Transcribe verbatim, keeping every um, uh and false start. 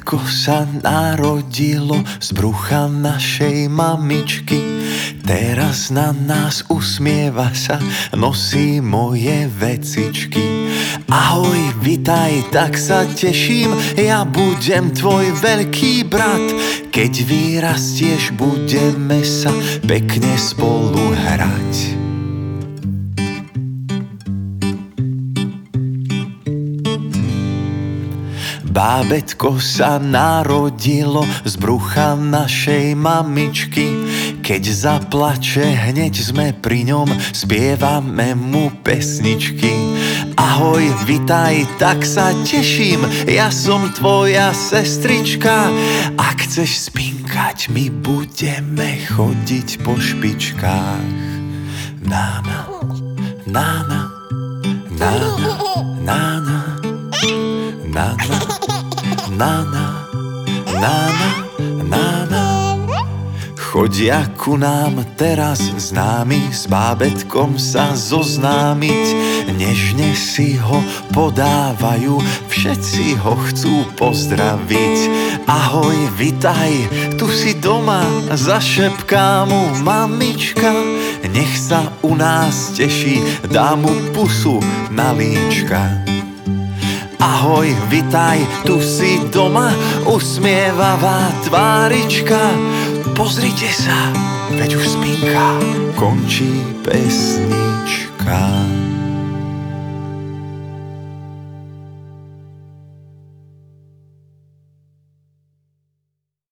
Bábätko sa narodilo z brucha našej mamičky. Teraz na nás usmieva sa, nosí moje vecičky. Ahoj, vitaj, tak sa teším, ja budem tvoj veľký brat. Keď vyrastieš, budeme sa pekne spolu hrať. Bábätko sa narodilo z brucha našej mamičky. Keď zaplače, hneď sme pri ňom, spievame mu pesničky. Ahoj, vitaj, tak sa teším, ja som tvoja sestrička. Ak chceš spinkať, my budeme chodiť po špičkách. Nána, nána, nána, nána, nána, nána, nána, nána. Chodia ku nám teraz známi, s bábätkom sa zoznámiť. Nežne si ho podávajú, všetci ho chcú pozdraviť. Ahoj, vitaj, tu si doma, zašepká mu mamička. Nech sa u nás teší, dá mu pusu na líčka. Ahoj, vitaj, tu si doma, usmievavá tvárička. Pozrite sa, veď už spinka, končí pesnička.